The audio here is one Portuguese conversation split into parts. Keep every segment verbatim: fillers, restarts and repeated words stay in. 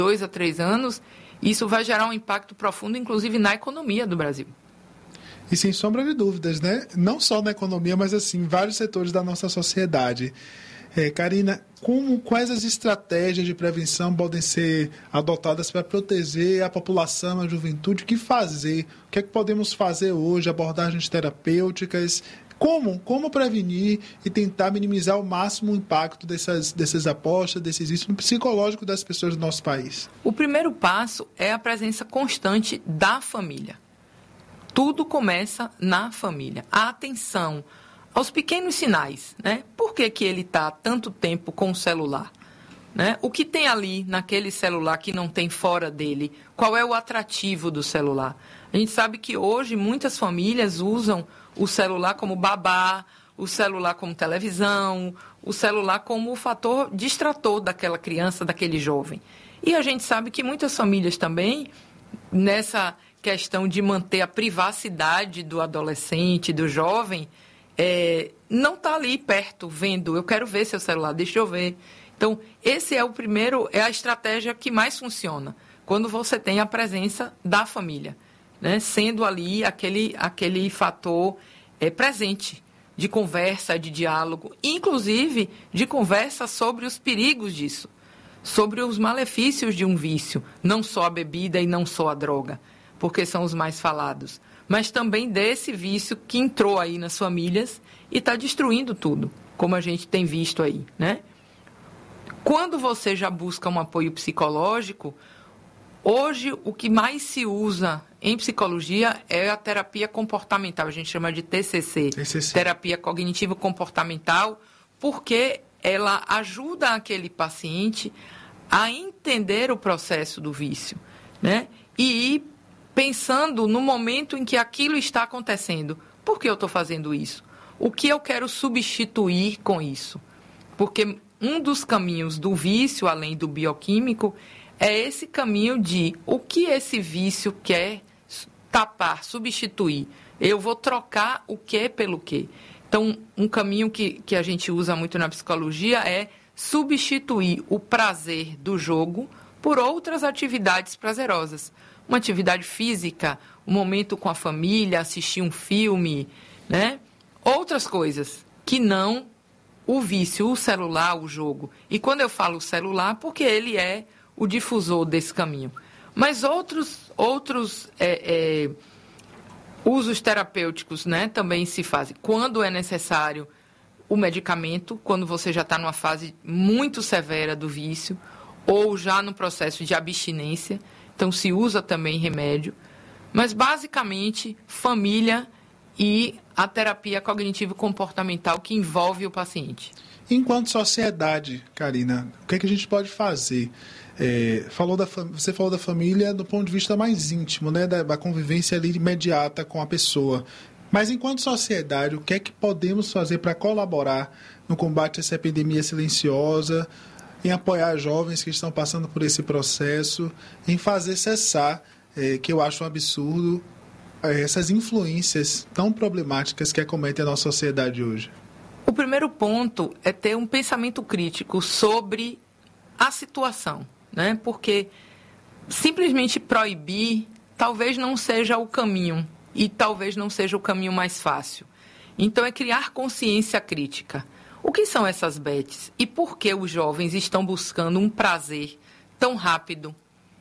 dois a três anos, isso vai gerar um impacto profundo, inclusive na economia do Brasil. E sem sombra de dúvidas, né? Não só na economia, mas assim, em vários setores da nossa sociedade. É, Karina, como, quais as estratégias de prevenção podem ser adotadas para proteger a população, a juventude? O que fazer? O que é que podemos fazer hoje? Abordagens terapêuticas? Como? Como prevenir e tentar minimizar ao máximo o impacto dessas, dessas apostas, desses riscos no psicológico das pessoas do nosso país? O primeiro passo é a presença constante da família. Tudo começa na família. A atenção aos pequenos sinais, né? Por que que ele está tanto tempo com o celular? Né? O que tem ali naquele celular que não tem fora dele? Qual é o atrativo do celular? A gente sabe que hoje muitas famílias usam o celular como babá, o celular como televisão, o celular como o fator distrator daquela criança, daquele jovem. E a gente sabe que muitas famílias também, nessa questão de manter a privacidade do adolescente, do jovem, é, não está ali perto, vendo, eu quero ver seu celular, deixa eu ver. Então, esse é o primeiro, é a estratégia que mais funciona, quando você tem a presença da família, né? Sendo ali aquele, aquele fator é, presente, de conversa, de diálogo, inclusive de conversa sobre os perigos disso, sobre os malefícios de um vício, não só a bebida e não só a droga, porque são os mais falados, mas também desse vício que entrou aí nas famílias e está destruindo tudo, como a gente tem visto aí, né? Quando você já busca um apoio psicológico, hoje o que mais se usa em psicologia é a terapia comportamental, a gente chama de T C C, T C C. Terapia Cognitivo Comportamental, porque ela ajuda aquele paciente a entender o processo do vício, né? E ir pensando no momento em que aquilo está acontecendo. Por que eu estou fazendo isso? O que eu quero substituir com isso? Porque um dos caminhos do vício, além do bioquímico, é esse caminho de o que esse vício quer tapar, substituir. Eu vou trocar o que pelo que. Então, um caminho que, que a gente usa muito na psicologia é substituir o prazer do jogo por outras atividades prazerosas. Uma atividade física, um momento com a família, assistir um filme, né? Outras coisas que não o vício, o celular, o jogo. E quando eu falo celular, porque ele é o difusor desse caminho. Mas outros, outros é, é, usos terapêuticos, né, também se fazem. Quando é necessário o medicamento, quando você já está numa fase muito severa do vício, ou já no processo de abstinência, então se usa também remédio. Mas, basicamente, família e a terapia cognitivo-comportamental que envolve o paciente. Enquanto sociedade, Karina, o que é que a gente pode fazer? É, falou da, você falou da família do ponto de vista mais íntimo, né, da, da convivência ali imediata com a pessoa. Mas, enquanto sociedade, o que é que podemos fazer para colaborar no combate a essa epidemia silenciosa, em apoiar jovens que estão passando por esse processo, em fazer cessar, é, que eu acho um absurdo, é, essas influências tão problemáticas que acometem a nossa sociedade hoje? O primeiro ponto é ter um pensamento crítico sobre a situação, né? Porque simplesmente proibir talvez não seja o caminho e talvez não seja o caminho mais fácil. Então, é criar consciência crítica. O que são essas bets? E por que os jovens estão buscando um prazer tão rápido,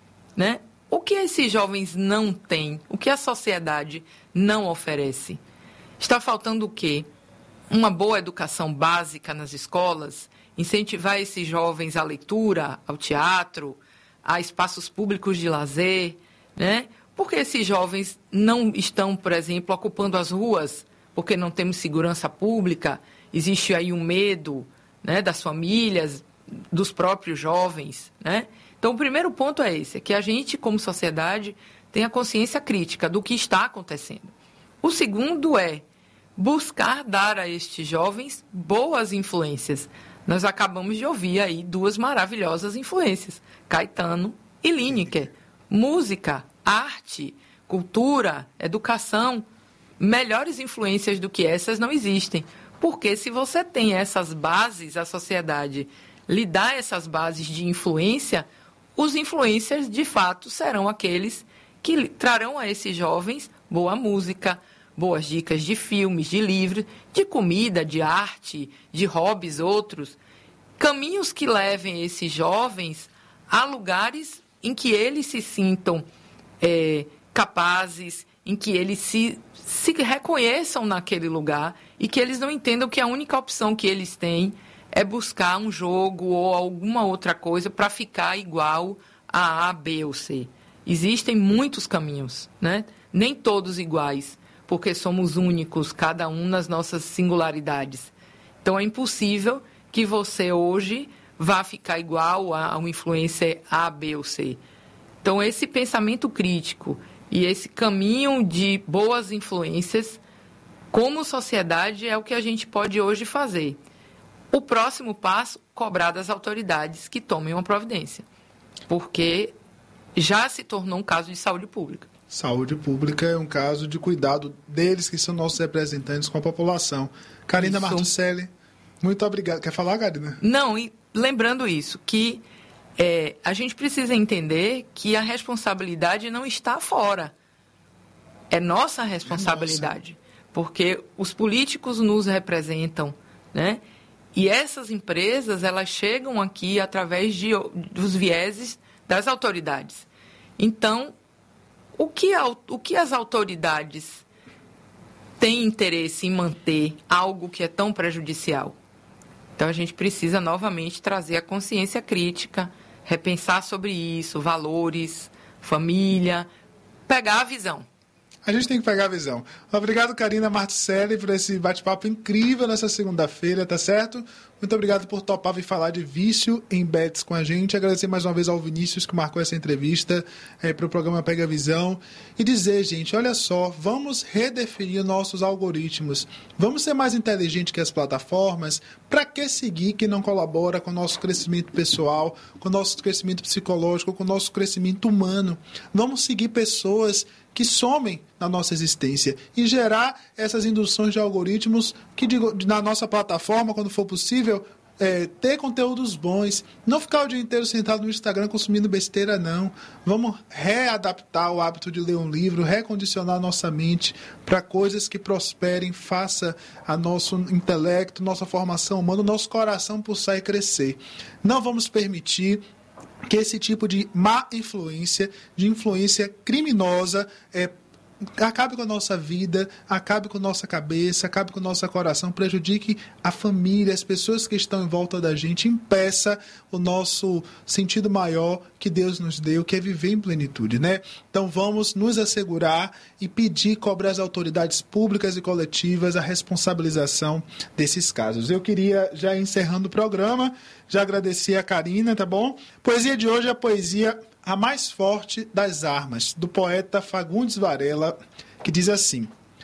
né? O que esses jovens não têm? O que a sociedade não oferece? Está faltando o quê? Uma boa educação básica nas escolas, incentivar esses jovens à leitura, ao teatro, a espaços públicos de lazer, né? Porque esses jovens não estão, por exemplo, ocupando as ruas, porque não temos segurança pública, existe aí um medo, né, das famílias, dos próprios jovens, né? Então, o primeiro ponto é esse, é que a gente, como sociedade, tenha consciência crítica do que está acontecendo. O segundo é buscar dar a estes jovens boas influências. Nós acabamos de ouvir aí duas maravilhosas influências, Caetano e Lineker. Música, arte, cultura, educação, melhores influências do que essas não existem. Porque se você tem essas bases, a sociedade lhe dá essas bases de influência, os influencers, de fato, serão aqueles que trarão a esses jovens boa música, boas dicas de filmes, de livros, de comida, de arte, de hobbies outros, caminhos que levem esses jovens a lugares em que eles se sintam é, capazes, em que eles se, se reconheçam naquele lugar e que eles não entendam que a única opção que eles têm é buscar um jogo ou alguma outra coisa para ficar igual a A, B ou C. Existem muitos caminhos, né? Nem todos iguais, porque somos únicos, cada um nas nossas singularidades. Então, é impossível que você hoje vá ficar igual a um influencer A, B ou C. Então, esse pensamento crítico e esse caminho de boas influências, como sociedade, é o que a gente pode hoje fazer. O próximo passo, cobrar das autoridades que tomem uma providência, porque já se tornou um caso de saúde pública. Saúde pública é um caso de cuidado deles, que são nossos representantes com a população. Karina isso. Martucelli, muito obrigado. Quer falar, Karina? Não, e lembrando isso, que é, a gente precisa entender que a responsabilidade não está fora. É nossa responsabilidade, é nossa. Porque os políticos nos representam, né? E essas empresas, elas chegam aqui através de, dos vieses das autoridades. Então, o que, a, o que as autoridades têm interesse em manter algo que é tão prejudicial? Então, a gente precisa novamente trazer a consciência crítica, repensar sobre isso, valores, família, pegar a visão. A gente tem que pegar a visão. Obrigado, Karina Martucelli, por esse bate-papo incrível nessa segunda-feira, tá certo? Muito obrigado por topar vir falar de vício em bets com a gente. Agradecer mais uma vez ao Vinícius, que marcou essa entrevista é, para o programa Pega a Visão. E dizer, gente, olha só, vamos redefinir nossos algoritmos. Vamos ser mais inteligentes que as plataformas. Para que seguir quem não colabora com o nosso crescimento pessoal, com o nosso crescimento psicológico, com o nosso crescimento humano? Vamos seguir pessoas que somem na nossa existência e gerar essas induções de algoritmos que, digo, na nossa plataforma, quando for possível, é, ter conteúdos bons. Não ficar o dia inteiro sentado no Instagram consumindo besteira, não. Vamos readaptar o hábito de ler um livro, recondicionar a nossa mente para coisas que prosperem, faça a nosso intelecto, nossa formação humana, nosso coração pulsar e crescer. Não vamos permitir que esse tipo de má influência, de influência criminosa, é, acabe com a nossa vida, acabe com a nossa cabeça, acabe com o nosso coração, prejudique a família, as pessoas que estão em volta da gente, impeça o nosso sentido maior que Deus nos deu, que é viver em plenitude, né? Então vamos nos assegurar e pedir, cobrar às autoridades públicas e coletivas a responsabilização desses casos. Eu queria, já encerrando o programa, já agradecer a Karina, tá bom? Poesia de hoje é a poesia A Mais Forte das Armas, do poeta Fagundes Varela, que diz assim: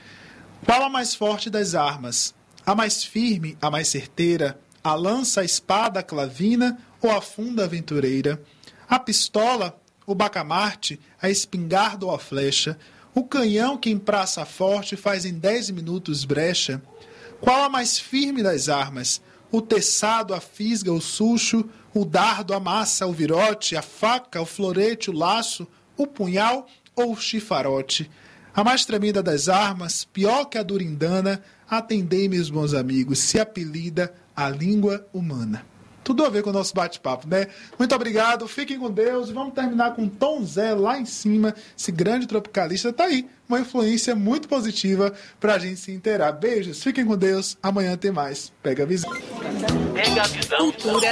qual a mais forte das armas? A mais firme, a mais certeira? A lança, a espada, a clavina ou a funda aventureira? A pistola, o bacamarte, a espingarda ou a flecha? O canhão que em praça forte faz em dez minutos brecha? Qual a mais firme das armas? O teçado, a fisga, o sucho, o dardo, a massa, o virote, a faca, o florete, o laço, o punhal ou o chifarote? A mais tremenda das armas, pior que a durindana, atendei, meus bons amigos, se apelida a língua humana. Tudo a ver com o nosso bate-papo, né? Muito obrigado, fiquem com Deus. Vamos terminar com Tom Zé lá em cima. Esse grande tropicalista tá aí. Uma influência muito positiva pra gente se inteirar. Beijos, fiquem com Deus. Amanhã tem mais. Pega a visão. Pega a visão. Cultura,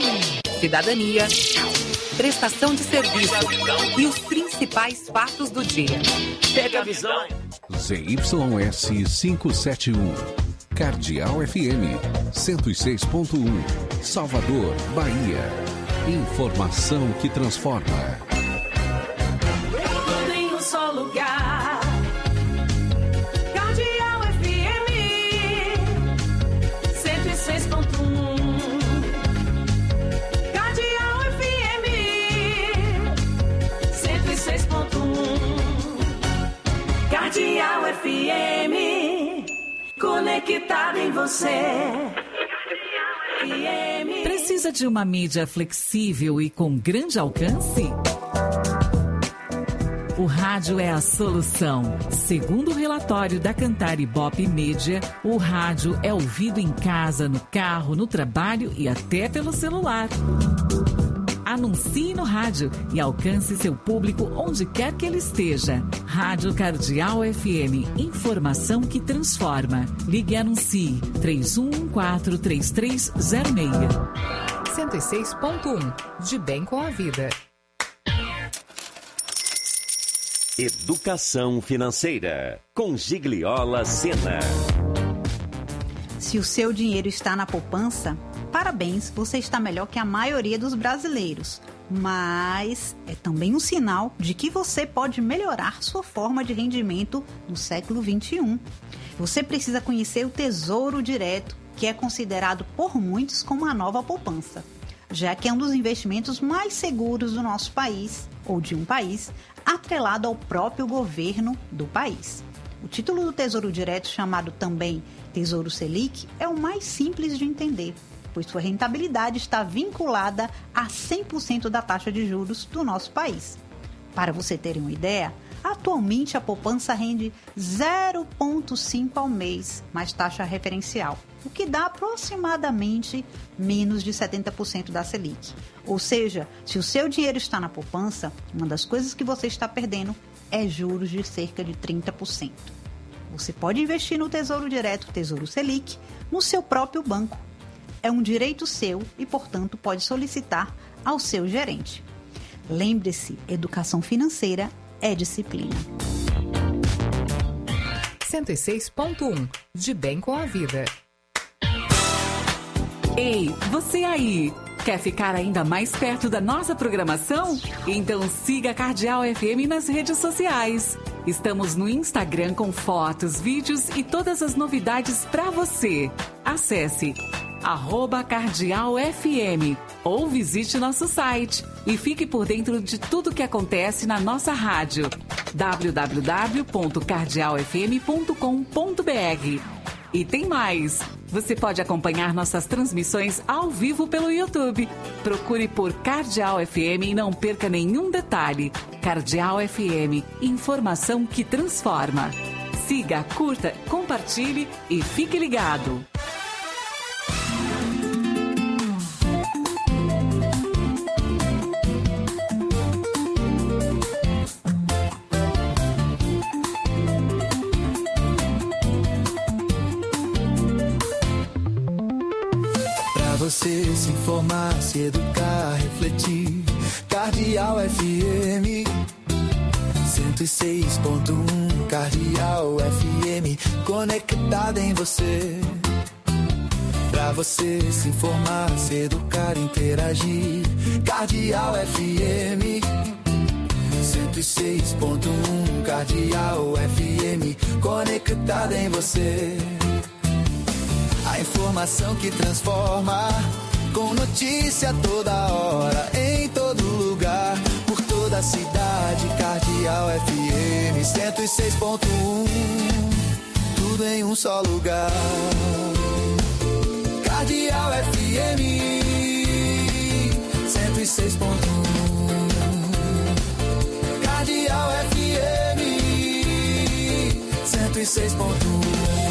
cidadania, prestação de serviço e os principais fatos do dia. Pega a visão. Z Y S quinhentos e setenta e um. Cardeal F M cento e seis ponto um, Salvador, Bahia. Informação que transforma. Tudo em um só lugar. Cardeal F M cento e seis ponto um. Cardeal F M cento e seis ponto um. Cardeal F M conectado em você. F M. Precisa de uma mídia flexível e com grande alcance? O rádio é a solução. Segundo o relatório da Cantar Ibope Media, o rádio é ouvido em casa, no carro, no trabalho e até pelo celular. Anuncie no rádio e alcance seu público onde quer que ele esteja. Rádio Cardeal F M. Informação que transforma. Ligue e anuncie. três um um quatro, três três zero seis. cento e seis ponto um. De bem com a vida. Educação financeira, com Gigliola Sena. Se o seu dinheiro está na poupança, parabéns, você está melhor que a maioria dos brasileiros. Mas é também um sinal de que você pode melhorar sua forma de rendimento no século vinte e um. Você precisa conhecer o Tesouro Direto, que é considerado por muitos como a nova poupança, já que é um dos investimentos mais seguros do nosso país, ou de um país, atrelado ao próprio governo do país. O título do Tesouro Direto, chamado também Tesouro Selic, é o mais simples de entender, pois sua rentabilidade está vinculada a cem por cento da taxa de juros do nosso país. Para você ter uma ideia, atualmente a poupança rende zero vírgula cinco ao mês, mais taxa referencial, o que dá aproximadamente menos de setenta por cento da Selic. Ou seja, se o seu dinheiro está na poupança, uma das coisas que você está perdendo é juros de cerca de trinta por cento. Você pode investir no Tesouro Direto, Tesouro Selic, no seu próprio banco. É um direito seu e, portanto, pode solicitar ao seu gerente. Lembre-se, educação financeira é disciplina. cento e seis ponto um. De bem com a vida. Ei, você aí! Quer ficar ainda mais perto da nossa programação? Então siga a Cardeal F M nas redes sociais. Estamos no Instagram com fotos, vídeos e todas as novidades para você. Acesse arroba Cardeal F M ou visite nosso site e fique por dentro de tudo que acontece na nossa rádio. w w w ponto cardeal f m ponto com ponto b r. E tem mais! Você pode acompanhar nossas transmissões ao vivo pelo YouTube. Procure por Cardeal F M e não perca nenhum detalhe. Cardeal F M, informação que transforma. Siga, curta, compartilhe e fique ligado. Você se informar, se educar, refletir. Cardeal F M cento e seis ponto um. Cardeal F M conectada em você. Pra você se informar, se educar, interagir. Cardeal F M cento e seis ponto um. Cardeal F M conectada em você. A informação que transforma, com notícia toda hora, em todo lugar, por toda a cidade. Cardeal F M cento e seis ponto um, tudo em um só lugar. Cardeal F M cento e seis ponto um. Cardeal F M cento e seis ponto um.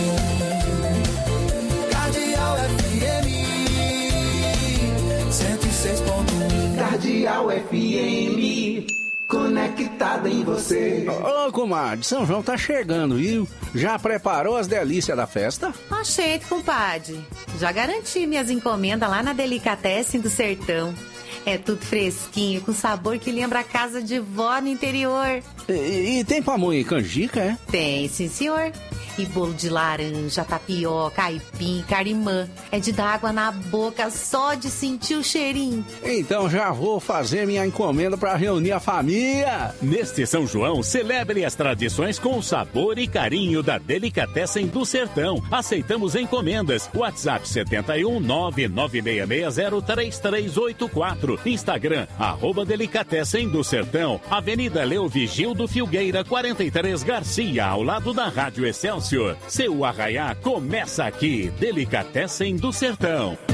Cardeal F M cento e seis ponto um. Cardeal F M conectada em você. Ô, comadre, São João tá chegando, viu? Já preparou as delícias da festa? Oxente, compadre. Já garanti minhas encomendas lá na Delicatessen do Sertão. É tudo fresquinho, com sabor que lembra a casa de vó no interior. E, e tem pamonha e canjica, é? Tem, sim, senhor. E bolo de laranja, tapioca, aipim, carimã. É de dar água na boca só de sentir o cheirinho. Então já vou fazer minha encomenda para reunir a família. Neste São João, celebre as tradições com o sabor e carinho da Delicatessen do Sertão. Aceitamos encomendas. WhatsApp sete um nove nove seis seis zero três três oito quatro. Instagram, arroba Delicatessen do Sertão. Avenida Leo Vigildo Filgueira, quarenta e três Garcia, ao lado da Rádio Excelsior. Seu arraiá começa aqui. Delicatessen do Sertão.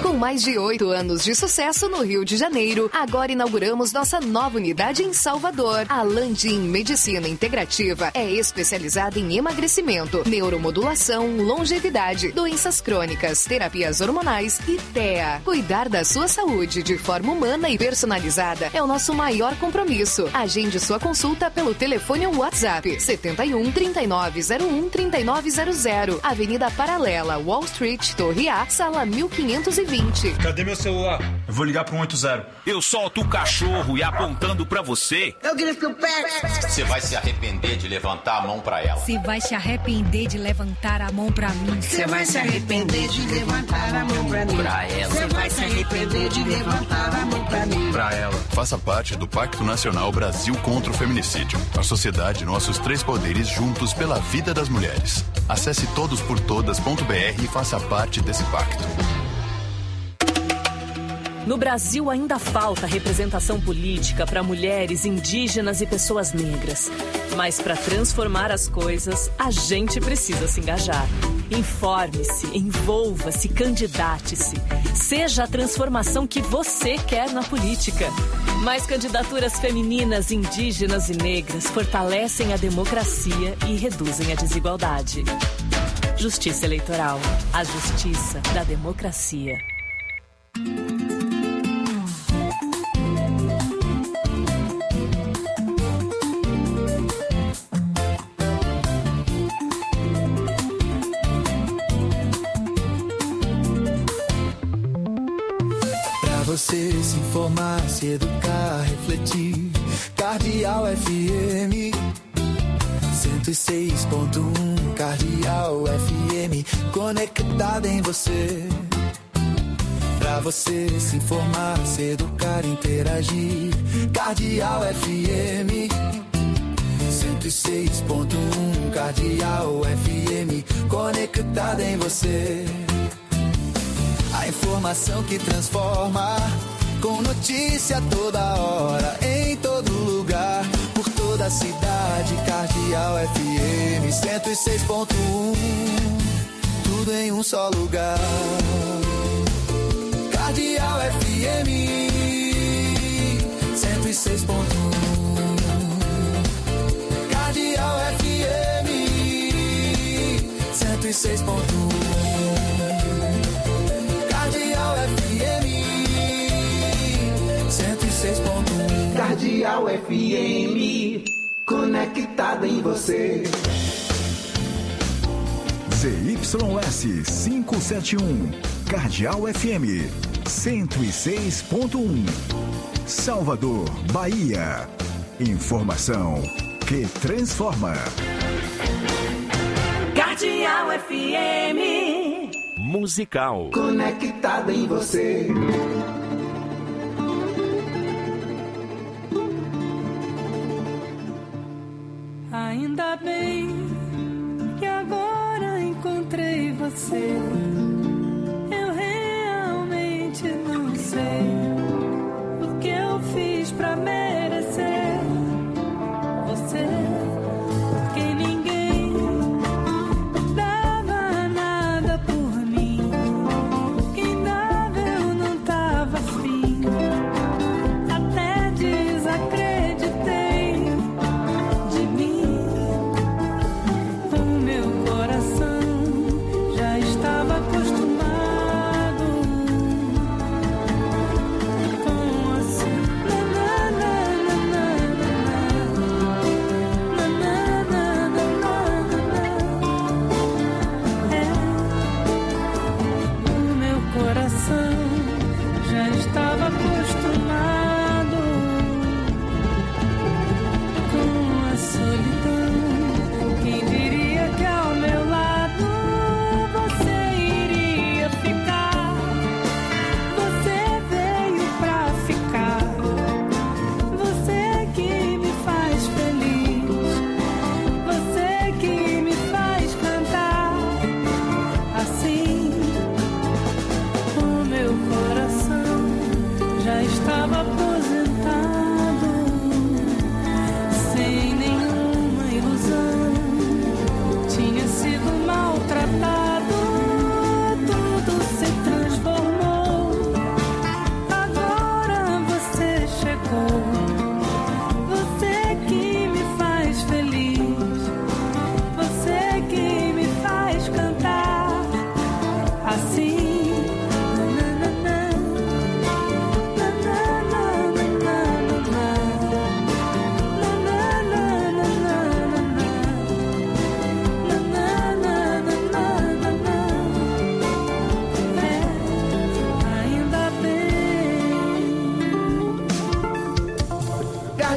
Com mais de oito anos de sucesso no Rio de Janeiro, agora inauguramos nossa nova unidade em Salvador. A Landim Medicina Integrativa é especializada em emagrecimento, neuromodulação, longevidade, doenças crônicas, terapias hormonais e T E A. Cuidar da sua saúde de forma humana e personalizada é o nosso maior compromisso. Agende sua consulta pelo telefone ou WhatsApp setenta e um, trinta e nove zero um, trinta e nove zero zero, Avenida Paralela, Wall Street, Torre A, sala mil quinhentos e vinte. Cadê meu celular? Eu vou ligar pro um oito zero. Eu solto o cachorro e apontando pra você. Eu grito o pé. Você vai se arrepender de levantar a mão pra ela. Você vai se arrepender de levantar a mão pra mim. Você vai se arrepender de levantar a mão pra mim. Pra ela. Você vai se arrepender de levantar a mão pra mim. Pra ela. Faça parte do Pacto Nacional Brasil contra o Feminicídio. A sociedade, nossos três poderes juntos pela vida das mulheres. Acesse todos por todas ponto b r e faça parte desse pacto. No Brasil ainda falta representação política para mulheres, indígenas e pessoas negras. Mas para transformar as coisas, a gente precisa se engajar. Informe-se, envolva-se, candidate-se. Seja a transformação que você quer na política. Mais candidaturas femininas, indígenas e negras fortalecem a democracia e reduzem a desigualdade. Justiça Eleitoral. A justiça da democracia. Você se informar, se educar, refletir. Cardeal F M cento e seis ponto um. Cardeal F M conectada em você. Pra você se informar, se educar, interagir. Cardeal F M cento e seis ponto um. Cardeal F M conectada em você. A informação que transforma, com notícia toda hora, em todo lugar, por toda a cidade. Cardeal F M cento e seis ponto um, tudo em um só lugar. Cardeal F M cento e seis ponto um. Cardeal F M cento e seis ponto um. Cardeal F M cento e seis ponto um. Cardeal F M conectada em você. Z Y S quinhentos e setenta e um, Cardeal F M cento e seis ponto um, Salvador, Bahia. Informação que transforma. Cardeal F M musical. Conectada em você. Ainda bem que agora encontrei você. Eu realmente não sei o que eu fiz pra merecer você. Porque ninguém dava nada por mim. Quem dava eu não tava afim. Até desacreditei de mim. O meu coração já está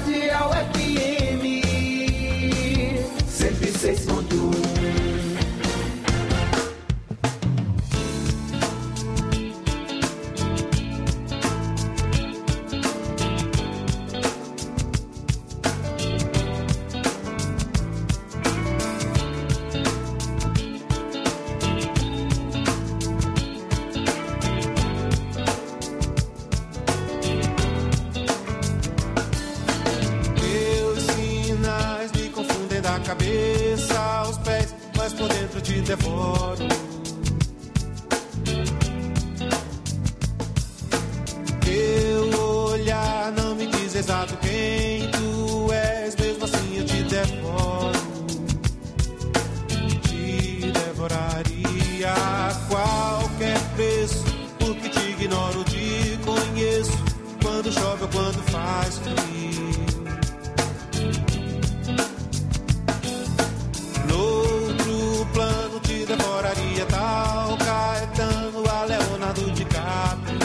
Cardeal F M cento e seis ponto um. Cabeça aos pés, mas por dentro te devoro. Teu olhar não me diz exato quem tu és, mesmo assim eu te devoro. Te devoraria a qualquer preço, porque te ignoro, te conheço, quando chove ou quando faz frio. Devoraria tal Caetano a Leonardo DiCaprio.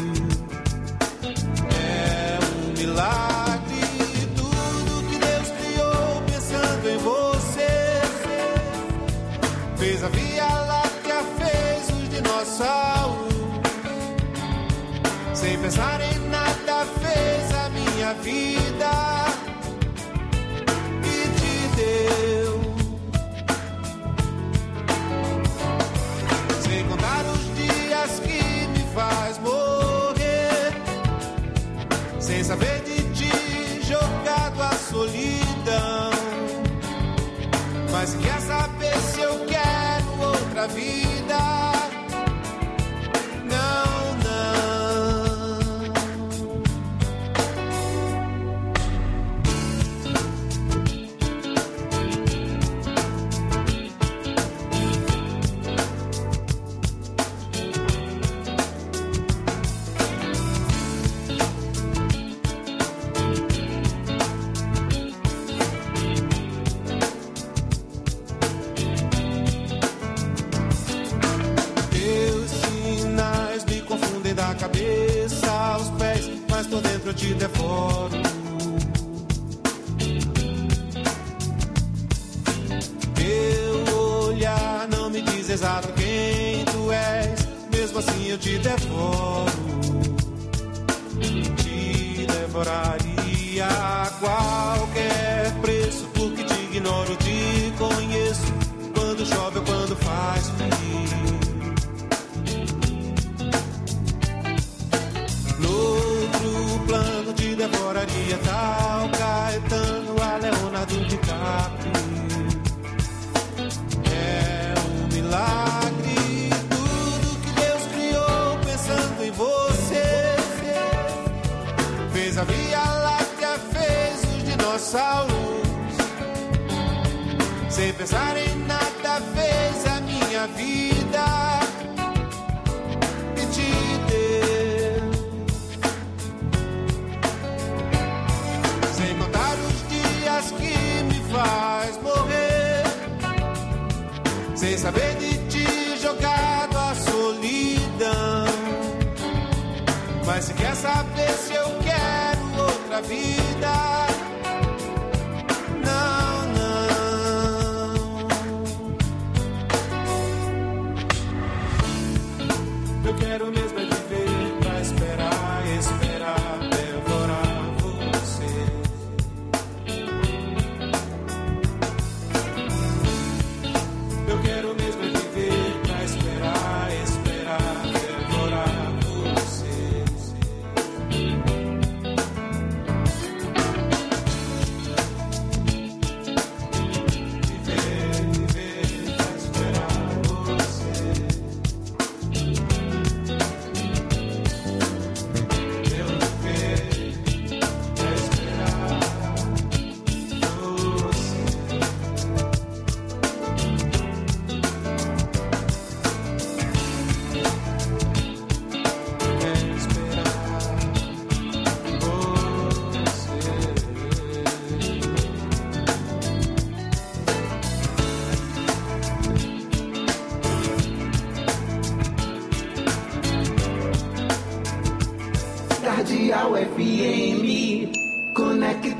É um milagre tudo que Deus criou pensando em você. Fez a Via Láctea, fez os dinossauros. Sem pensar em nada fez a minha vida e te deu. Contar os dias que me faz morrer, sem saber de ti, jogado à solidão. Mas se quer saber se eu quero outra vida, não, cabeça aos pés, mas por dentro eu te devoro. Teu olhar não me diz exato quem tu és, mesmo assim eu te devoro. Te devoraria a qualquer preço, porque te ignoro, te conheço, quando chove ou quando faz frio. Outro plano te devoraria tal Caetano a Leonardo DiCaprio. É um milagre tudo que Deus criou pensando em você. Fez a Via Láctea, fez os dinossauros. Sem pensar em nada fez a minha vida e te deu. Que me faz morrer, sem saber de ti, jogado à solidão. Mas se quer saber se eu quero outra vida, não, não. Eu quero mesmo é viver pra esperar, esperar, devorar você. Eu quero mesmo é viver pra esperar, esperar, devorar você.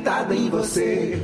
conectada em você.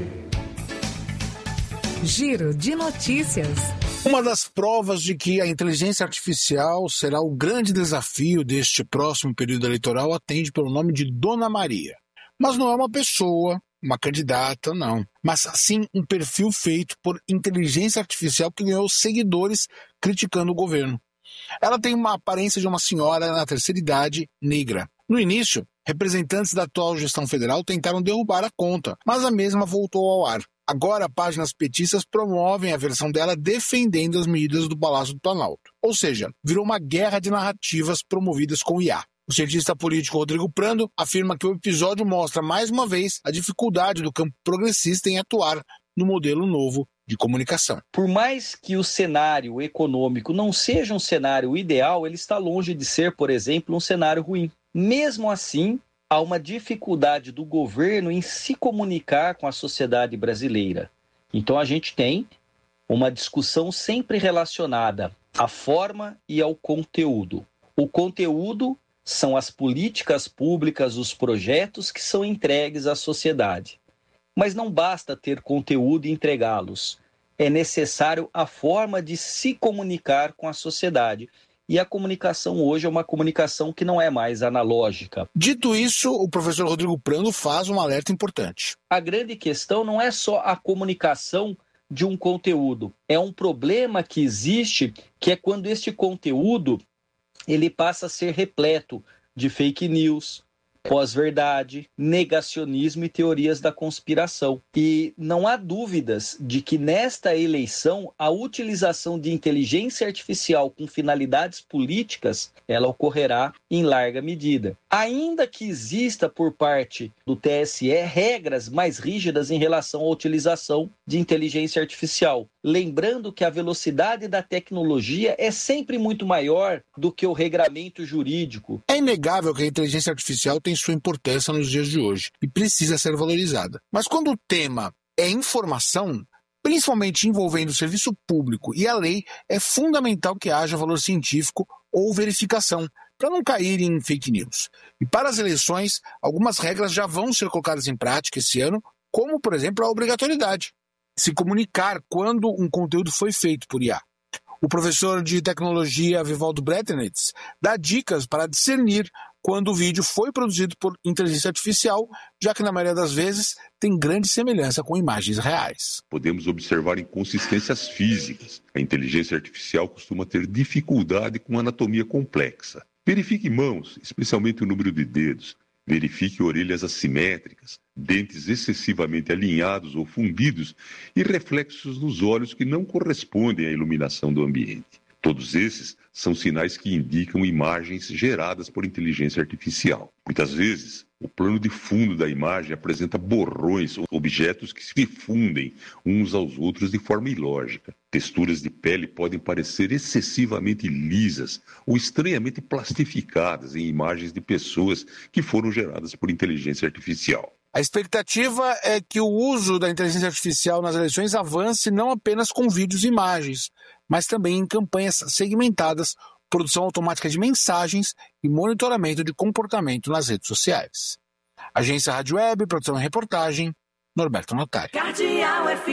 Giro de notícias. Uma das provas de que a inteligência artificial será o grande desafio deste próximo período eleitoral atende pelo nome de Dona Maria. Mas não é uma pessoa, uma candidata, não. Mas sim um perfil feito por inteligência artificial que ganhou seguidores criticando o governo. Ela tem uma aparência de uma senhora na terceira idade, negra. No início, representantes da atual gestão federal tentaram derrubar a conta, mas a mesma voltou ao ar. Agora, páginas petistas promovem a versão dela defendendo as medidas do Palácio do Planalto. Ou seja, virou uma guerra de narrativas promovidas com I A. O cientista político Rodrigo Prando afirma que o episódio mostra mais uma vez a dificuldade do campo progressista em atuar no modelo novo de comunicação. Por mais que o cenário econômico não seja um cenário ideal, ele está longe de ser, por exemplo, um cenário ruim. Mesmo assim, há uma dificuldade do governo em se comunicar com a sociedade brasileira. Então a gente tem uma discussão sempre relacionada à forma e ao conteúdo. O conteúdo são as políticas públicas, os projetos que são entregues à sociedade. Mas não basta ter conteúdo e entregá-los. É necessário a forma de se comunicar com a sociedade. E a comunicação hoje é uma comunicação que não é mais analógica. Dito isso, o professor Rodrigo Prando faz um alerta importante. A grande questão não é só a comunicação de um conteúdo. É um problema que existe, que é quando este conteúdo ele passa a ser repleto de fake news, pós-verdade, negacionismo e teorias da conspiração. E não há dúvidas de que nesta eleição a utilização de inteligência artificial com finalidades políticas, ela ocorrerá em larga medida. Ainda que exista por parte do T S E regras mais rígidas em relação à utilização de inteligência artificial. Lembrando que a velocidade da tecnologia é sempre muito maior do que o regramento jurídico. É inegável que a inteligência artificial tem sua importância nos dias de hoje e precisa ser valorizada. Mas quando o tema é informação, principalmente envolvendo o serviço público e a lei, é fundamental que haja valor científico ou verificação, para não cair em fake news. E para as eleições, algumas regras já vão ser colocadas em prática esse ano, como, por exemplo, a obrigatoriedade de se comunicar quando um conteúdo foi feito por I A. O professor de tecnologia Vivaldo Bretenitz dá dicas para discernir quando o vídeo foi produzido por inteligência artificial, já que na maioria das vezes tem grande semelhança com imagens reais. Podemos observar inconsistências físicas. A inteligência artificial costuma ter dificuldade com anatomia complexa. Verifique mãos, especialmente o número de dedos. Verifique orelhas assimétricas, dentes excessivamente alinhados ou fundidos e reflexos nos olhos que não correspondem à iluminação do ambiente. Todos esses são sinais que indicam imagens geradas por inteligência artificial. Muitas vezes, o plano de fundo da imagem apresenta borrões ou objetos que se fundem uns aos outros de forma ilógica. Texturas de pele podem parecer excessivamente lisas ou estranhamente plastificadas em imagens de pessoas que foram geradas por inteligência artificial. A expectativa é que o uso da inteligência artificial nas eleições avance não apenas com vídeos e imagens, mas também em campanhas segmentadas, produção automática de mensagens e monitoramento de comportamento nas redes sociais. Agência Rádio Web, produção e reportagem, Norberto Notari. Cardeal F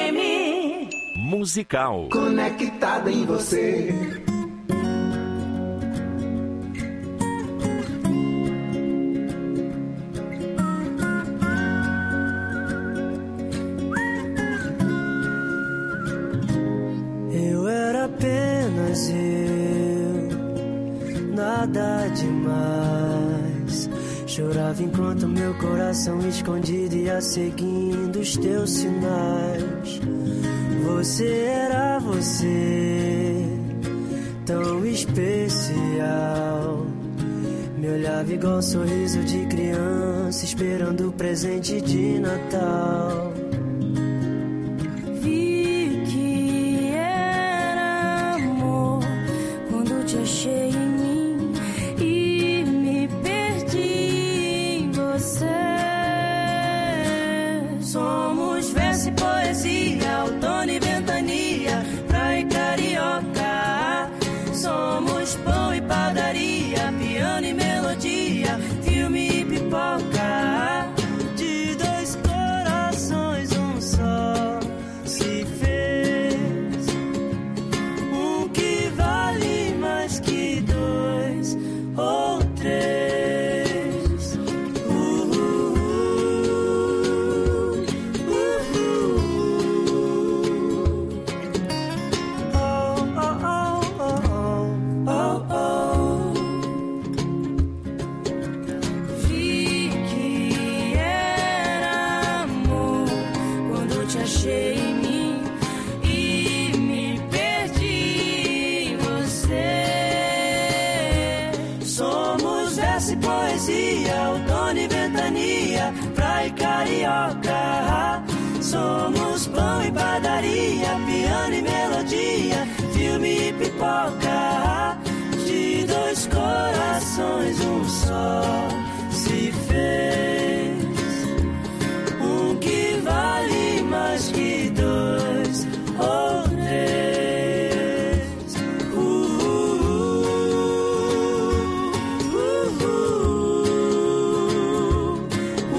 M. Musical. Conectada em você. Eu era apenas eu, nada demais. Chorava enquanto meu coração escondido ia seguindo os teus sinais. Você era você, tão especial. Me olhava igual um sorriso de criança, esperando o presente de Natal. Vi que era amor quando te achei em mim e me perdi em você. Somos verso e poesia, outono e ventania, praia e carioca. Somos pão e padaria, piano e melodia, filme e pipoca. De dois corpos pipoca. Somos pão e padaria, piano e melodia, filme e pipoca. De dois corações um só se fez, um que vale mais que dois ou três. Uh, uh, uh, uh, uh,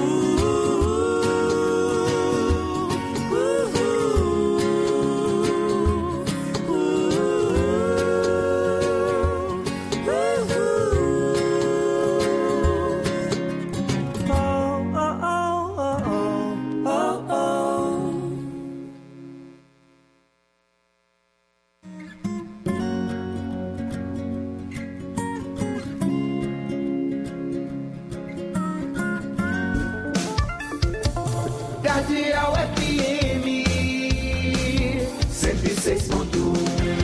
Cardeal F M cento e seis ponto um.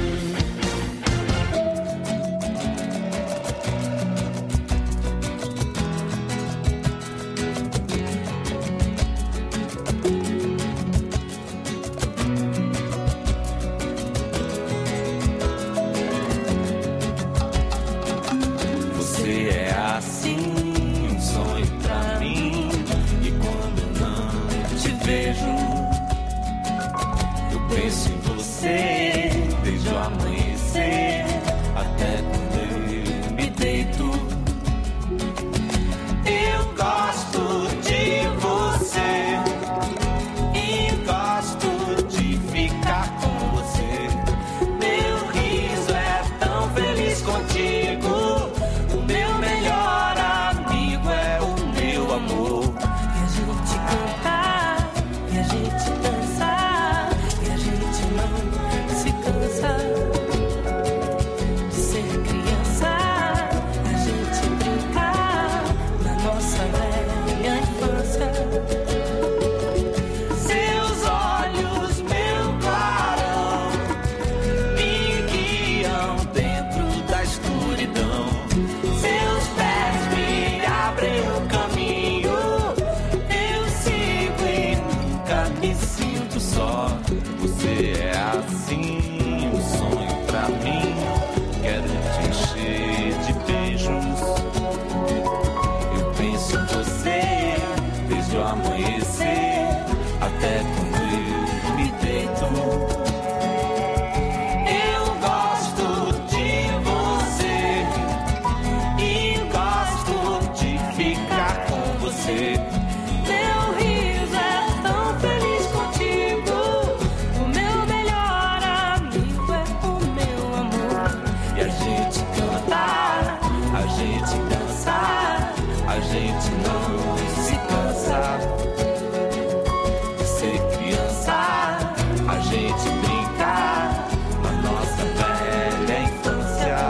Você é assim, um sonho pra mim. E quando não te vejo, eu penso em você desde o amanhecer até quando eu me deito. Eu gosto de você e gosto de ficar com você. Meu riso é tão feliz contigo. O meu melhor amigo é o meu amor. E a gente cantar, e a gente dançar, e a gente não se cansa de ser criança. A gente brincar na nossa velha infância. Seus olhos, meu clarão, me guiam dentro da escuridão. Seus pés me abrem o caminho. Eu sigo e nunca me sinto só. Você é assim, um sonho pra mim. Quero te encher de beijos. Eu penso em você desde o amanhecer até quando eu me deito. Eu gosto de você e gosto de ficar com você. Meu riso é tão feliz contigo. O meu melhor amigo é o meu amor. E a gente cantar, a gente dançar, a gente não se cansa de ser criança. A gente brincar na nossa velha infância.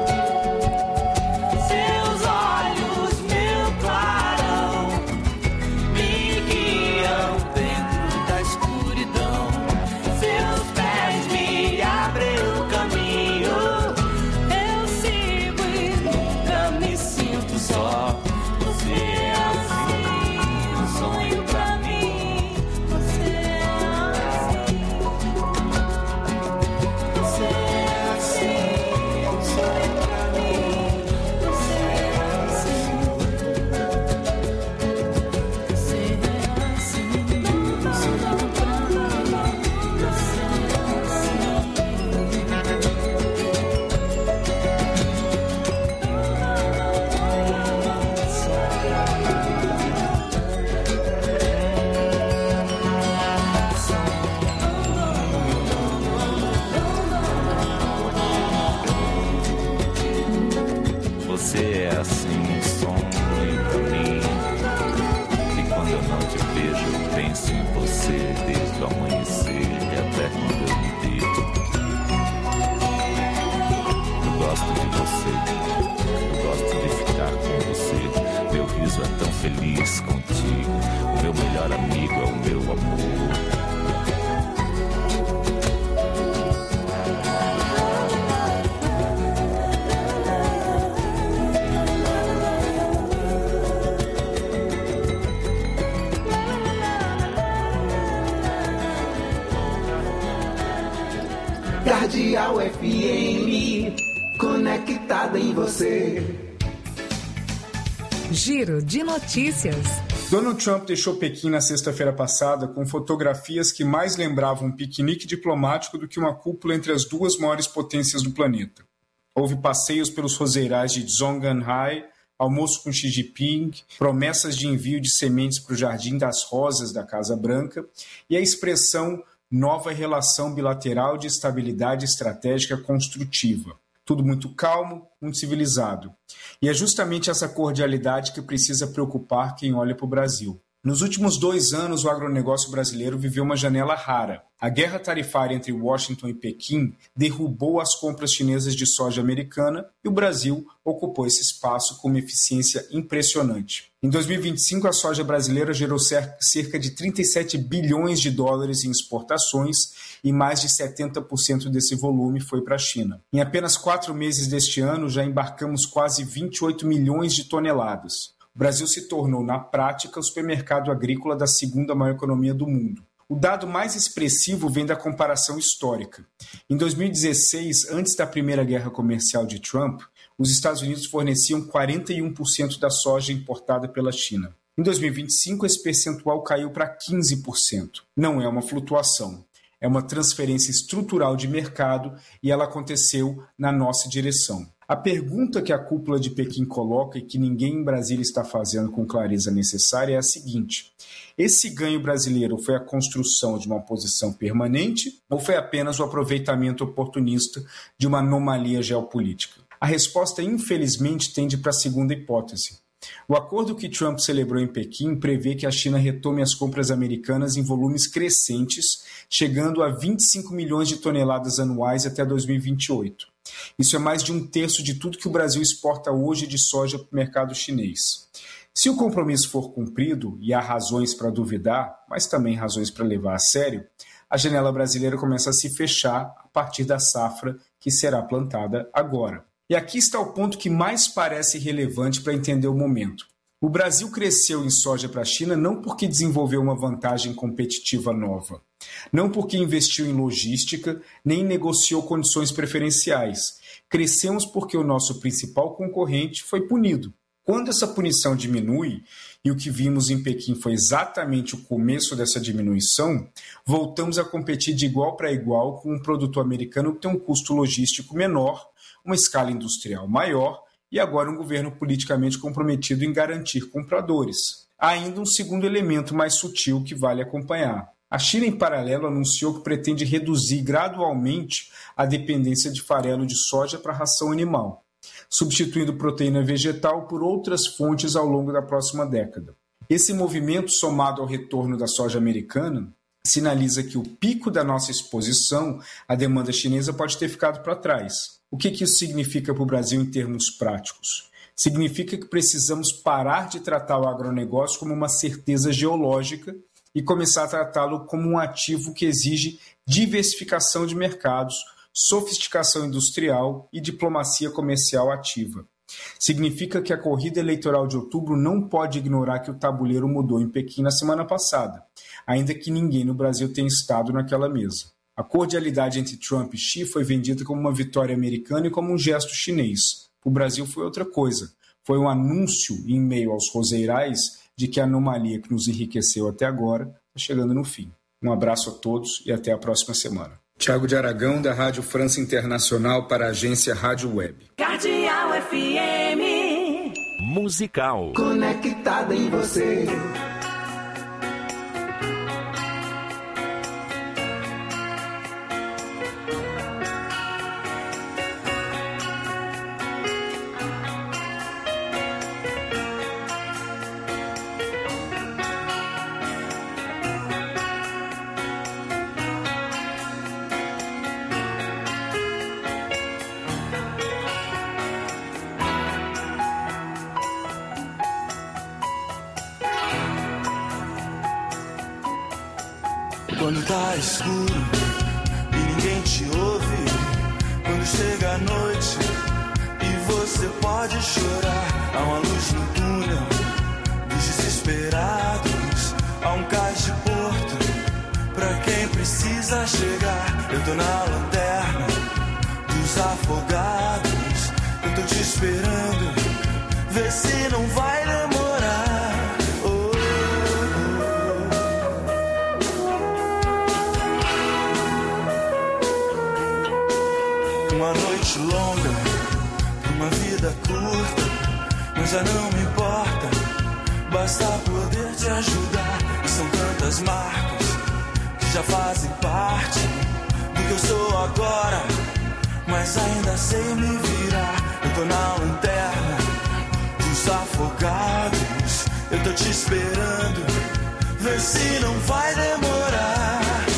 Seus olhos, meu clarão, me guiam dentro da escuridão. Seus pés me abrem o caminho. Eu sigo e Nunca me sinto só. Você é assim, um sonho pra mim. você é assim. Você é assim, um sonho pra mim. Você é assim. Você é assim, um sonho pra mim. Você é Você é assim, um sonho pra mim. E quando eu não te vejo, eu penso em você desde o amanhecer e até quando eu me deito. Eu gosto de você, eu gosto de ficar com você. Meu riso é tão feliz contigo. O meu melhor amigo é o meu amor. Cardeal F M, conectada em você. Giro de notícias. Donald Trump deixou Pequim na sexta-feira passada com fotografias que mais lembravam um piquenique diplomático do que uma cúpula entre as duas maiores potências do planeta. Houve passeios pelos roseirais de Zhongnanhai, almoço com Xi Jinping, promessas de envio de sementes para o Jardim das Rosas da Casa Branca e a expressão nova relação bilateral de estabilidade estratégica construtiva. Tudo muito calmo, muito civilizado. E é justamente essa cordialidade que precisa preocupar quem olha para o Brasil. Nos últimos dois anos, o agronegócio brasileiro viveu uma janela rara. A guerra tarifária entre Washington e Pequim derrubou as compras chinesas de soja americana e o Brasil ocupou esse espaço com uma eficiência impressionante. Em dois mil e vinte e cinco, a soja brasileira gerou cerca de trinta e sete bilhões de dólares em exportações e mais de setenta por cento desse volume foi para a China. Em apenas quatro meses deste ano, já embarcamos quase vinte e oito milhões de toneladas. O Brasil se tornou, na prática, o supermercado agrícola da segunda maior economia do mundo. O dado mais expressivo vem da comparação histórica. Em dois mil e dezesseis, antes da primeira guerra comercial de Trump, os Estados Unidos forneciam quarenta e um por cento da soja importada pela China. Em dois mil e vinte e cinco, esse percentual caiu para quinze por cento. Não é uma flutuação, é uma transferência estrutural de mercado e ela aconteceu na nossa direção. A pergunta que a cúpula de Pequim coloca e que ninguém em Brasília está fazendo com clareza necessária é a seguinte: esse ganho brasileiro foi a construção de uma posição permanente ou foi apenas o aproveitamento oportunista de uma anomalia geopolítica? A resposta, infelizmente, tende para a segunda hipótese. O acordo que Trump celebrou em Pequim prevê que a China retome as compras americanas em volumes crescentes, chegando a vinte e cinco milhões de toneladas anuais até dois mil e vinte e oito. Isso é mais de um terço de tudo que o Brasil exporta hoje de soja para o mercado chinês. Se o compromisso for cumprido, e há razões para duvidar, mas também razões para levar a sério, a janela brasileira começa a se fechar a partir da safra que será plantada agora. E aqui está o ponto que mais parece relevante para entender o momento. O Brasil cresceu em soja para a China não porque desenvolveu uma vantagem competitiva nova, não porque investiu em logística, nem negociou condições preferenciais. Crescemos porque o nosso principal concorrente foi punido. Quando essa punição diminui, e o que vimos em Pequim foi exatamente o começo dessa diminuição, voltamos a competir de igual para igual com um produtor americano que tem um custo logístico menor, uma escala industrial maior e agora um governo politicamente comprometido em garantir compradores. Há ainda um segundo elemento mais sutil que vale acompanhar. A China, em paralelo, anunciou que pretende reduzir gradualmente a dependência de farelo de soja para a ração animal, substituindo proteína vegetal por outras fontes ao longo da próxima década. Esse movimento, somado ao retorno da soja americana, sinaliza que o pico da nossa exposição à demanda chinesa pode ter ficado para trás. O que isso significa para o Brasil em termos práticos? Significa que precisamos parar de tratar o agronegócio como uma certeza geológica e começar a tratá-lo como um ativo que exige diversificação de mercados, sofisticação industrial e diplomacia comercial ativa. Significa que a corrida eleitoral de outubro não pode ignorar que o tabuleiro mudou em Pequim na semana passada, ainda que ninguém no Brasil tenha estado naquela mesa. A cordialidade entre Trump e Xi foi vendida como uma vitória americana e como um gesto chinês. O Brasil foi outra coisa. Foi um anúncio, em meio aos roseirais, de que a anomalia que nos enriqueceu até agora está chegando no fim. Um abraço a todos e até a próxima semana. Tiago de Aragão, da Rádio França Internacional, para a agência Rádio Web. Cardeal F M. Musical. Conectada em você. Quando tá escuro e ninguém te ouve, quando chega a noite e você pode chorar, há uma luz no túnel dos desesperados, há um cais de porto pra quem precisa chegar. Eu tô na lanterna dos afogados. Eu tô te esperando, vê se não vai demorar. Oh, oh. Uma noite longa, uma vida curta, mas já não me importa, basta poder te ajudar. E são tantas marcas que já fazem parte do que eu sou agora, mas ainda sei me virar. Eu tô na lanterna dos afogados, eu tô te esperando, vê se não vai demorar.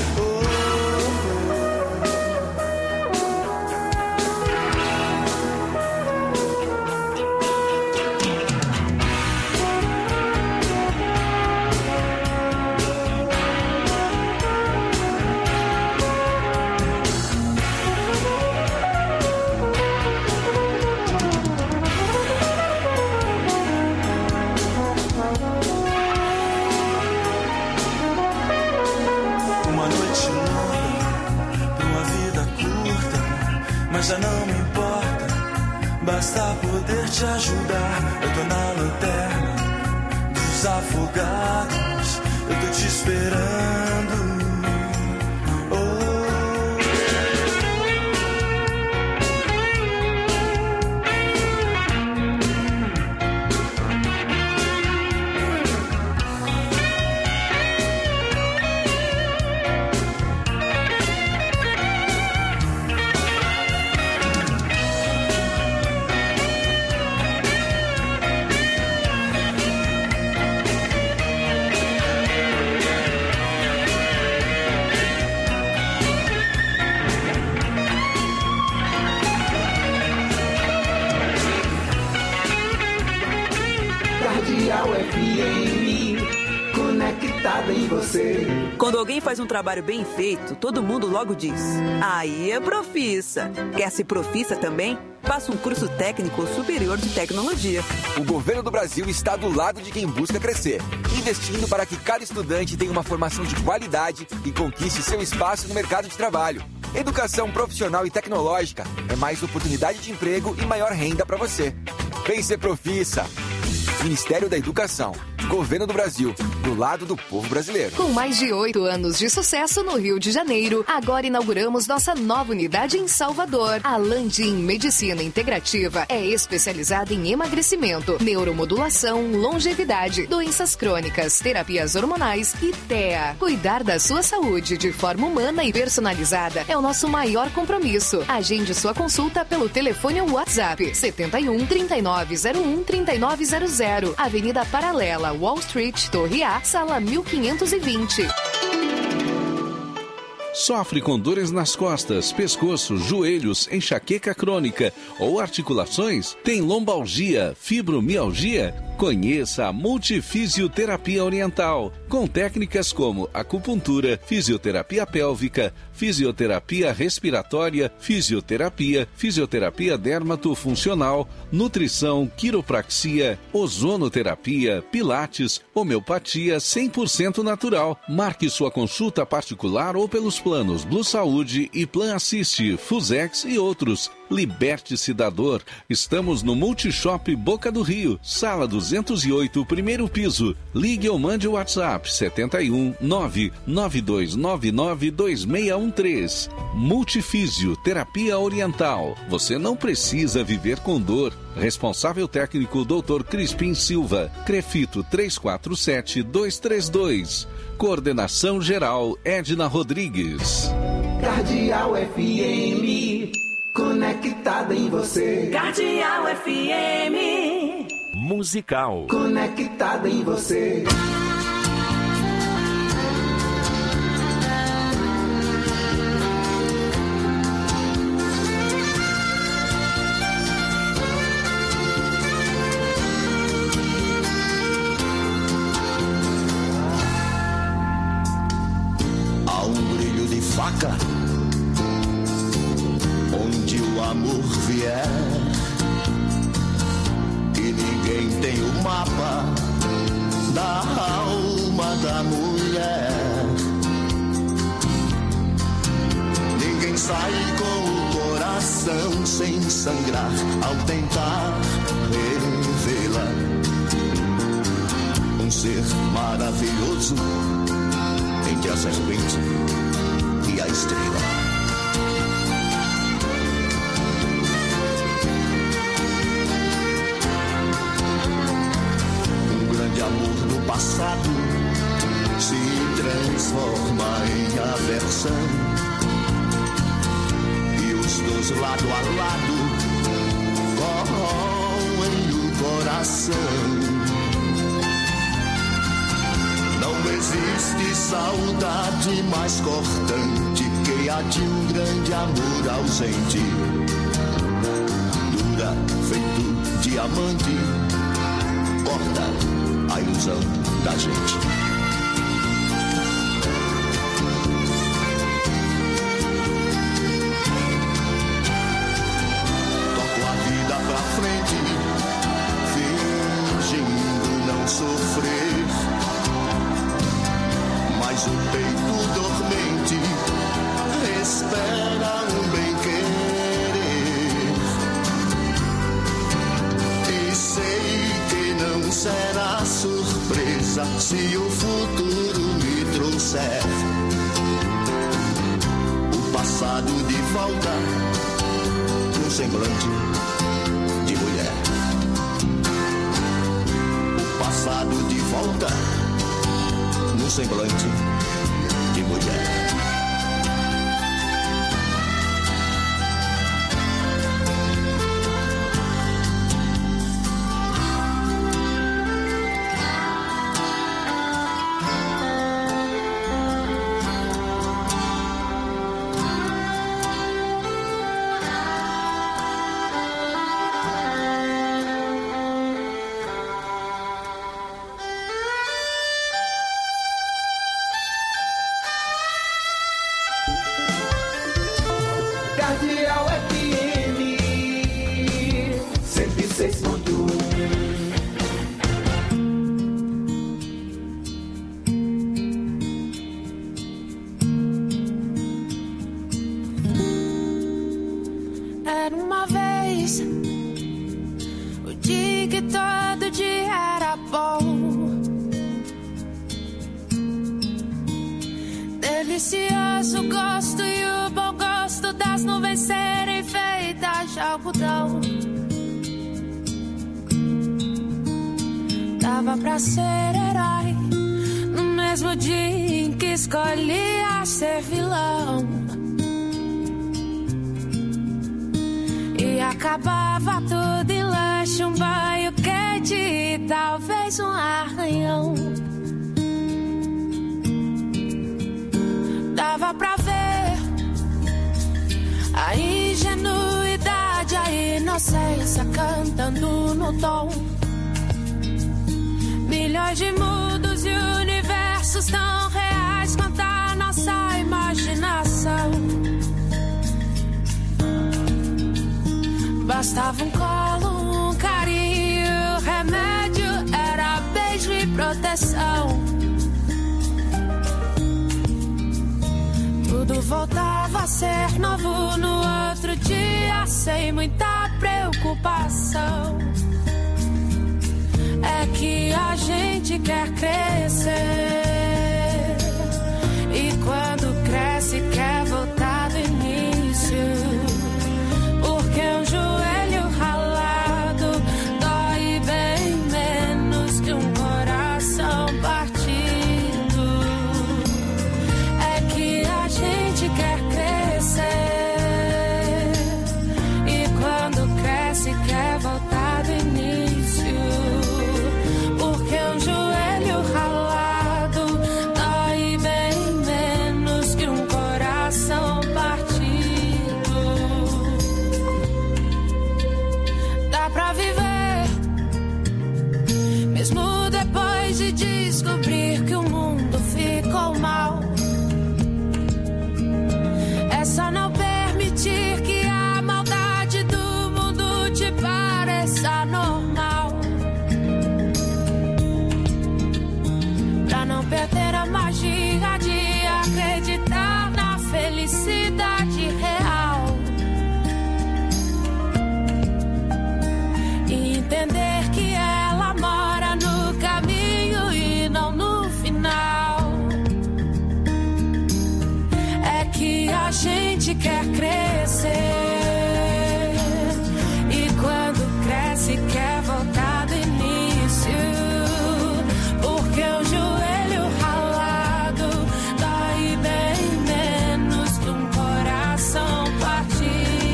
Mas já não me importa, basta poder te ajudar. Eu tô na lanterna dos afogados, eu tô te esperando. Em você. Quando alguém faz um trabalho bem feito, todo mundo logo diz: aí é profissa. Quer ser profissa também? Faça um curso técnico superior de tecnologia. O governo do Brasil está do lado de quem busca crescer, investindo para que cada estudante tenha uma formação de qualidade e conquiste seu espaço no mercado de trabalho. Educação profissional e tecnológica é mais oportunidade de emprego e maior renda para você. Vem ser profissa. Ministério da Educação. Governo do Brasil, do lado do povo brasileiro. Com mais de oito anos de sucesso no Rio de Janeiro, agora inauguramos nossa nova unidade em Salvador. A Landim Medicina Integrativa é especializada em emagrecimento, neuromodulação, longevidade, doenças crônicas, terapias hormonais e T E A. Cuidar da sua saúde de forma humana e personalizada é o nosso maior compromisso. Agende sua consulta pelo telefone ou WhatsApp setenta e um, trinta e nove zero um, trinta e nove zero zero, Avenida Paralela, Wall Street, Torre A, sala mil quinhentos e vinte. Sofre com dores nas costas, pescoço, joelhos, enxaqueca crônica ou articulações? Tem lombalgia, fibromialgia? Conheça a Multifisioterapia Oriental, com técnicas como acupuntura, fisioterapia pélvica, fisioterapia respiratória, fisioterapia, fisioterapia dermatofuncional, nutrição, quiropraxia, ozonoterapia, pilates, homeopatia cem por cento natural. Marque sua consulta particular ou pelos planos Blue Saúde e Plan Assist, Fusex e outros. Liberte-se da dor. Estamos no Multishop Boca do Rio, sala duzentos e oito, primeiro piso. Ligue ou mande o WhatsApp setenta e um, nove nove dois nove nove dois seis um três. Multifísio Terapia Oriental. Você não precisa viver com dor. Responsável técnico doutor Crispim Silva. Crefito três quatro sete, dois três dois. Coordenação geral Edna Rodrigues. Cardeal F M, conectada em você. Cardeal F M. Musical. Conectada em você. Há um brilho de faca onde o amor vier, e ninguém tem o mapa da alma da mulher. Ninguém sai com o coração sem sangrar ao tentar revê-la. Um ser maravilhoso entre a serpente e a estrela. Um grande amor no passado se transforma em aversão, e os dois lado a lado corroem o coração. Não existe saudade mais cortante que a de um grande amor ausente. Dura feito diamante, corta a ilusão da gente. Sofrer, mas o peito dormente espera um bem-querer. E sei que não será surpresa se o futuro me trouxer o passado de volta no semblante de mulher. Passado de volta no semblante de mulher. Dava pra ser herói no mesmo dia em que escolhia ser vilão. E acabava tudo em lanche, um banho quente e talvez um arranhão. Dava pra ver a ingenuidade, a inocência cantando no tom. Milhões de mundos e universos tão reais quanto a nossa imaginação. Bastava um colo, um carinho, remédio era beijo e proteção. Tudo voltava a ser novo no outro dia, sem muita preocupação. É que a gente quer crescer, e quando cresce quer voltar do início, porque um joelho ralado dói bem menos que um coração partido. É que a gente quer crescer, e quando cresce quer voltar do início, porque um joelho ralado a gente quer crescer. E quando cresce, quer voltar do início. Porque o joelho ralado dói bem menos que um coração partido.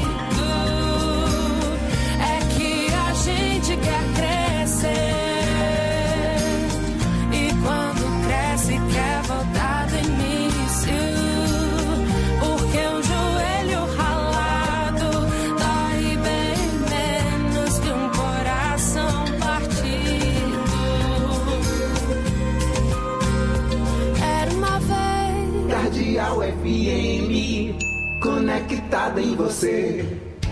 É que a gente quer crescer. E quando cresce, quer voltar do início. Porque o joelho ralado dói bem menos que um coração partido. Era uma vez Cardeal F M, conectada em você.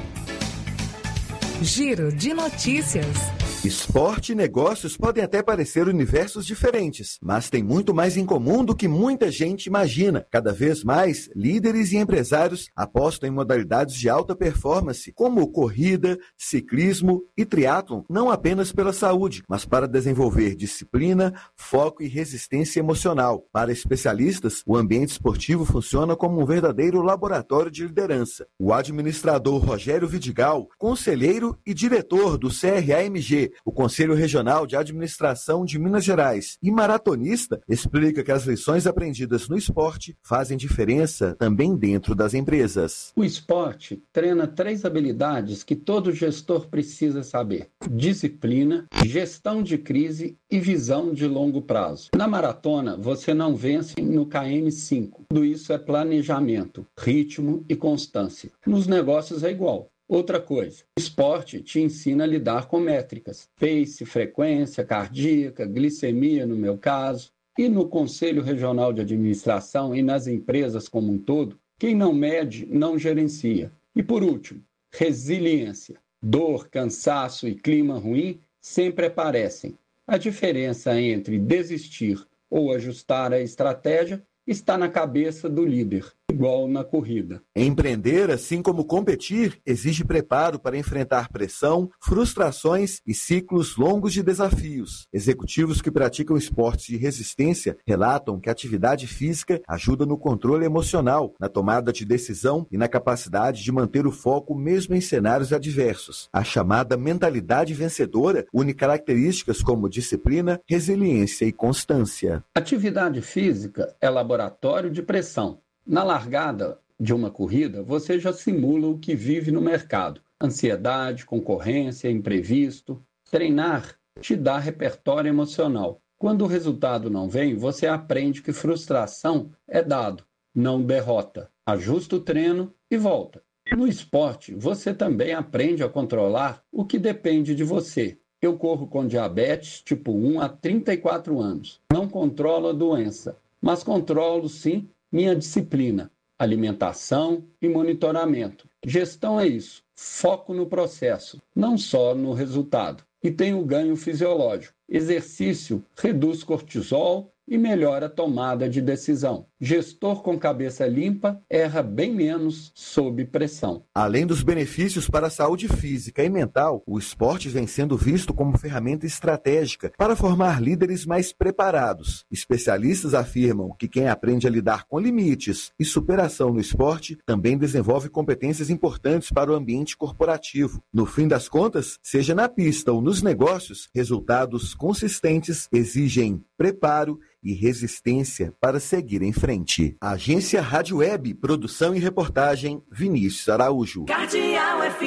Giro de notícias. Esporte e negócios podem até parecer universos diferentes, mas tem muito mais em comum do que muita gente imagina. Cada vez mais, líderes e empresários apostam em modalidades de alta performance, como corrida, ciclismo e triatlon, não apenas pela saúde, mas para desenvolver disciplina, foco e resistência emocional. Para especialistas, o ambiente esportivo funciona como um verdadeiro laboratório de liderança. O administrador Rogério Vidigal, conselheiro e diretor do C R A M G, o Conselho Regional de Administração de Minas Gerais, e maratonista, explica que as lições aprendidas no esporte fazem diferença também dentro das empresas. O esporte treina três habilidades que todo gestor precisa saber: disciplina, gestão de crise e visão de longo prazo. Na maratona, você não vence no K M cinco. Tudo isso é planejamento, ritmo e constância. Nos negócios é igual. Outra coisa, o esporte te ensina a lidar com métricas, pace, frequência cardíaca, glicemia no meu caso, e no Conselho Regional de Administração e nas empresas como um todo, quem não mede não gerencia. E por último, resiliência. Dor, cansaço e clima ruim sempre aparecem. A diferença entre desistir ou ajustar a estratégia está na cabeça do líder, igual na corrida. Empreender, assim como competir, exige preparo para enfrentar pressão, frustrações e ciclos longos de desafios. Executivos que praticam esportes de resistência relatam que a atividade física ajuda no controle emocional, na tomada de decisão e na capacidade de manter o foco mesmo em cenários adversos. A chamada mentalidade vencedora une características como disciplina, resiliência e constância. Atividade física é laboratório de pressão. Na largada de uma corrida, você já simula o que vive no mercado. Ansiedade, concorrência, imprevisto. Treinar te dá repertório emocional. Quando o resultado não vem, você aprende que frustração é dado, não derrota. Ajusta o treino e volta. No esporte, você também aprende a controlar o que depende de você. Eu corro com diabetes tipo um há trinta e quatro anos. Não controlo a doença, mas controlo sim minha disciplina, alimentação e monitoramento. Gestão é isso, foco no processo, não só no resultado. E tem o ganho fisiológico. Exercício reduz cortisol e melhora a tomada de decisão. Gestor com cabeça limpa erra bem menos sob pressão. Além dos benefícios para a saúde física e mental, o esporte vem sendo visto como ferramenta estratégica para formar líderes mais preparados. Especialistas afirmam que quem aprende a lidar com limites e superação no esporte também desenvolve competências importantes para o ambiente corporativo. No fim das contas, seja na pista ou nos negócios, resultados consistentes exigem preparo e resistência para seguir em frente. Agência Rádio Web, produção e reportagem, Vinícius Araújo. Cardeal F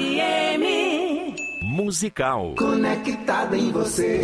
M. Musical. Conectada em você.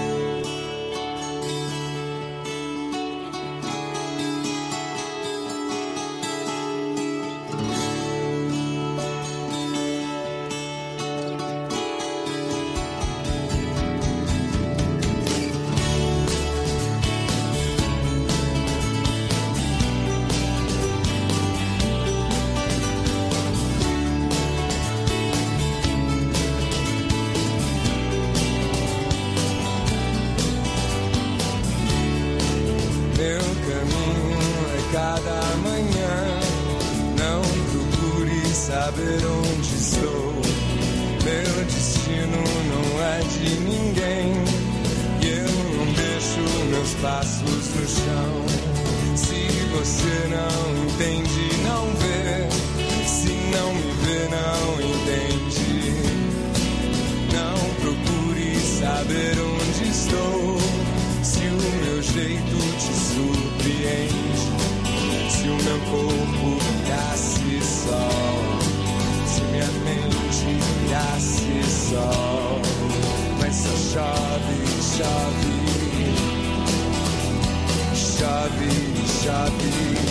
saber onde estou. Meu destino não é de ninguém. E eu não deixo meus passos no chão. Se você não entende, não vê. meu corpo virasse sol, se minha mente virasse sol, mas só chove, chove, chove, chove.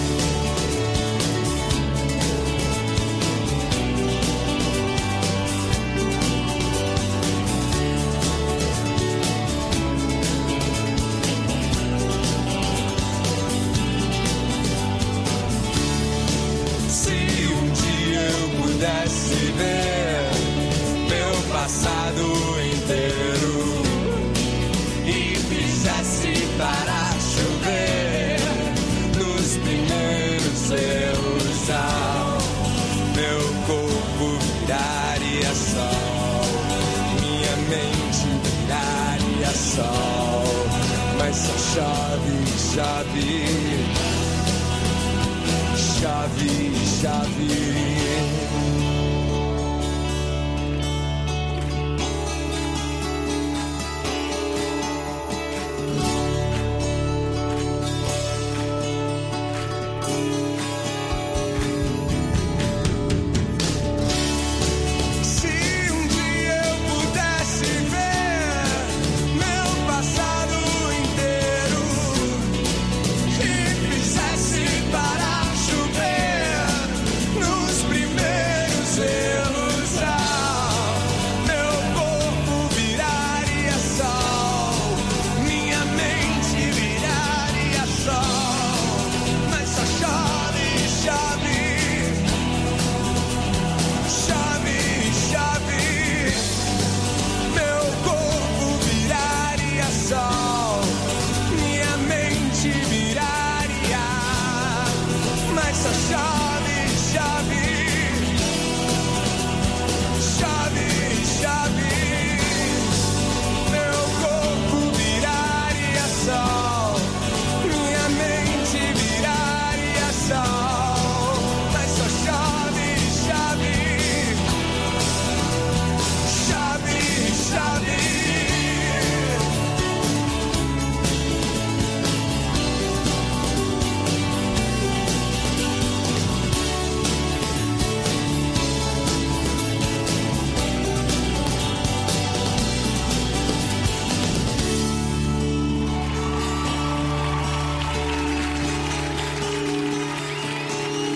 Pudesse ver meu passado inteiro e fizesse parar chover nos primeiros erros, ao meu corpo viraria sol, minha mente viraria sol, mas só chove, chove, chove, chove.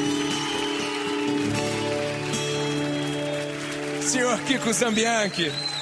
Senhor Kiko Zambianchi.